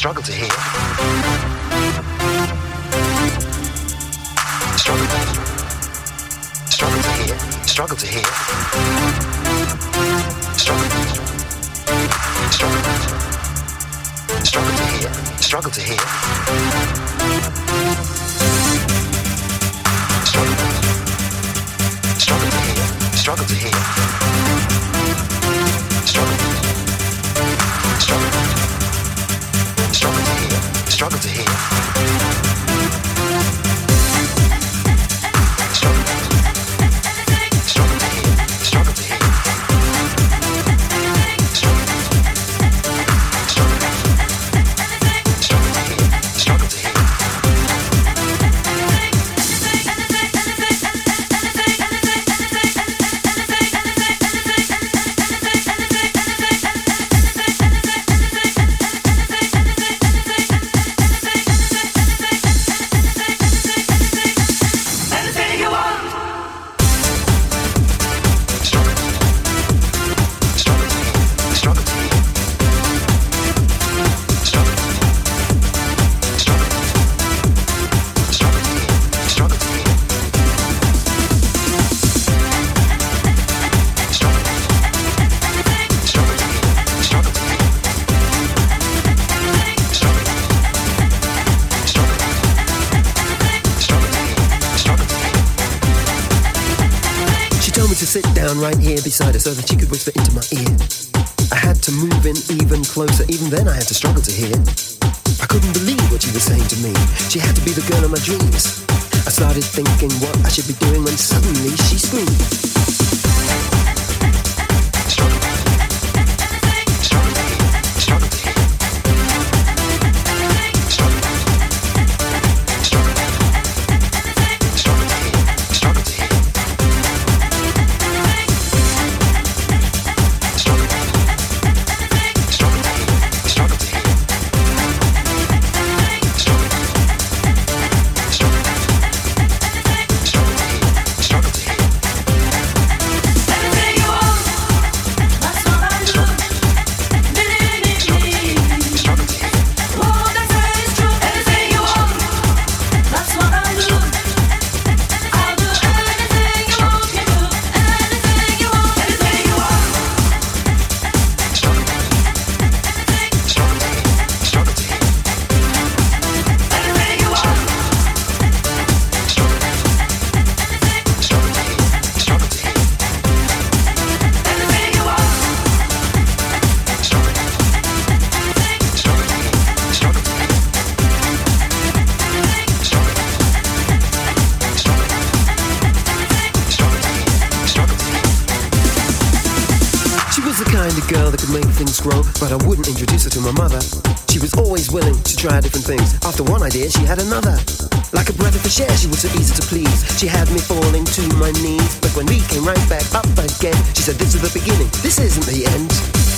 struggle to hear. Struggle to hear. Struggle to hear. Struggle to hear. Struggle to hear. Struggle to hear. Struggle to hear. Struggle to hear. Struggle to hear. Struggle to hear. Struggle to hear. Sit down right here beside her so that she could whisper into my ear. I had to move in even closer, even then I had to struggle to hear. I couldn't believe what she was saying to me. She had to be the girl of my dreams. I started thinking what I should be doing when suddenly she screamed. Grow, but I wouldn't introduce her to my mother. She was always willing to try different things. After one idea, she had another. Like a breath of fresh air, she was so easy to please. She had me falling to my knees, but when we came right back up again, she said, "This is the beginning, this isn't the end."